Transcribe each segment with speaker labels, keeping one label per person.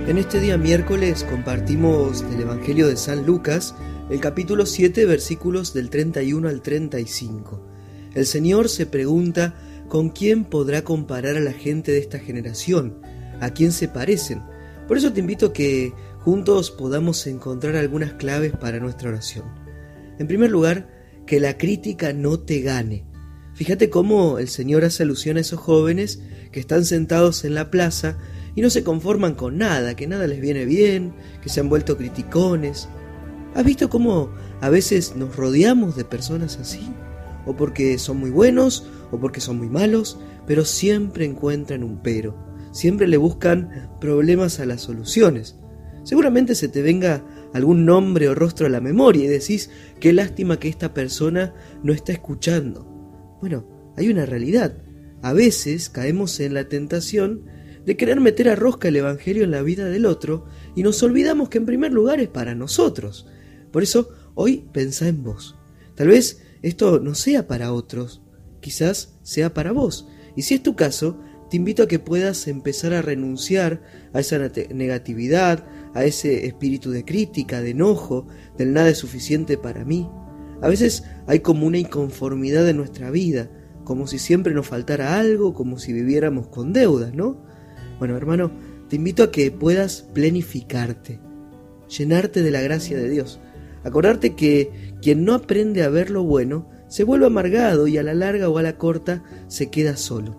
Speaker 1: En este día miércoles compartimos del Evangelio de San Lucas, el capítulo 7, versículos del 31 al 35. El Señor se pregunta con quién podrá comparar a la gente de esta generación, a quién se parecen. Por eso te invito a que juntos podamos encontrar algunas claves para nuestra oración. En primer lugar, que la crítica no te gane. Fíjate cómo el Señor hace alusión a esos jóvenes que están sentados en la plaza y no se conforman con nada, que nada les viene bien, que se han vuelto criticones. ¿Has visto cómo a veces nos rodeamos de personas así? O porque son muy buenos, o porque son muy malos, pero siempre encuentran un pero. Siempre le buscan problemas a las soluciones. Seguramente se te venga algún nombre o rostro a la memoria y decís, qué lástima que esta persona no está escuchando. Bueno, hay una realidad. A veces caemos en la tentación de querer meter a rosca el Evangelio en la vida del otro y nos olvidamos que en primer lugar es para nosotros. Por eso, hoy pensá en vos. Tal vez esto no sea para otros, quizás sea para vos. Y si es tu caso, te invito a que puedas empezar a renunciar a esa negatividad, a ese espíritu de crítica, de enojo, del nada es suficiente para mí. A veces hay como una inconformidad en nuestra vida, como si siempre nos faltara algo, como si viviéramos con deudas, ¿no? Bueno, hermano, te invito a que puedas planificarte, llenarte de la gracia de Dios. Acordarte que quien no aprende a ver lo bueno se vuelve amargado y a la larga o a la corta se queda solo.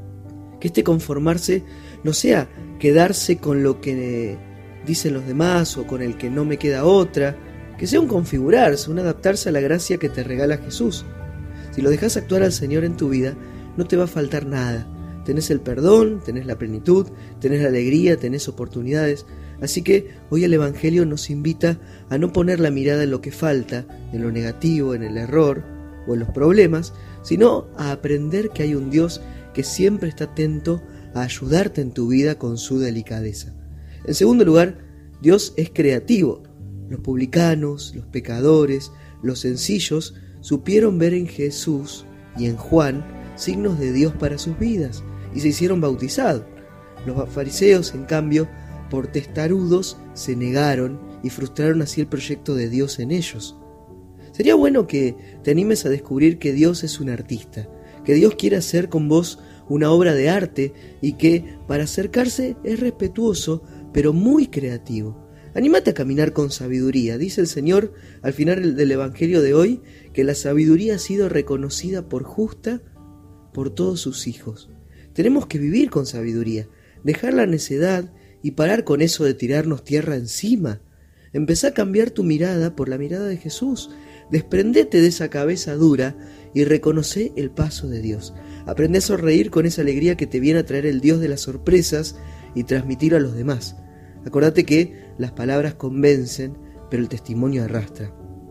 Speaker 1: Que este conformarse no sea quedarse con lo que dicen los demás o con el que no me queda otra, que sea un configurarse, un adaptarse a la gracia que te regala Jesús. Si lo dejas actuar al Señor en tu vida, no te va a faltar nada. Tenés el perdón, tenés la plenitud, tenés la alegría, tenés oportunidades. Así que hoy el Evangelio nos invita a no poner la mirada en lo que falta, en lo negativo, en el error o en los problemas, sino a aprender que hay un Dios que siempre está atento a ayudarte en tu vida con su delicadeza. En segundo lugar, Dios es creativo. Los publicanos, los pecadores, los sencillos supieron ver en Jesús y en Juan signos de Dios para sus vidas y se hicieron bautizados. Los fariseos, en cambio, por testarudos, se negaron y frustraron así el proyecto de Dios en ellos. Sería bueno que te animes a descubrir que Dios es un artista, que Dios quiere hacer con vos una obra de arte y que para acercarse es respetuoso, pero muy creativo. Anímate a caminar con sabiduría. Dice el Señor al final del Evangelio de hoy que la sabiduría ha sido reconocida por justa por todos sus hijos. Tenemos que vivir con sabiduría, dejar la necedad y parar con eso de tirarnos tierra encima. Empezá a cambiar tu mirada por la mirada de Jesús. Desprendete de esa cabeza dura y reconoce el paso de Dios. Aprende a sonreír con esa alegría que te viene a traer el Dios de las sorpresas y transmitir a los demás. Acordate que las palabras convencen, pero el testimonio arrastra.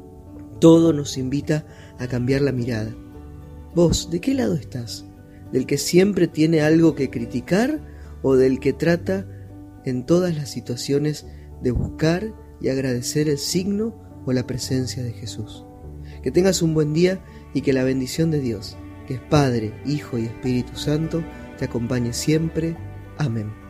Speaker 1: Todo nos invita a cambiar la mirada. ¿Vos de qué lado estás? ¿Del que siempre tiene algo que criticar o del que trata en todas las situaciones de buscar y agradecer el signo o la presencia de Jesús? Que tengas un buen día y que la bendición de Dios, que es Padre, Hijo y Espíritu Santo, te acompañe siempre. Amén.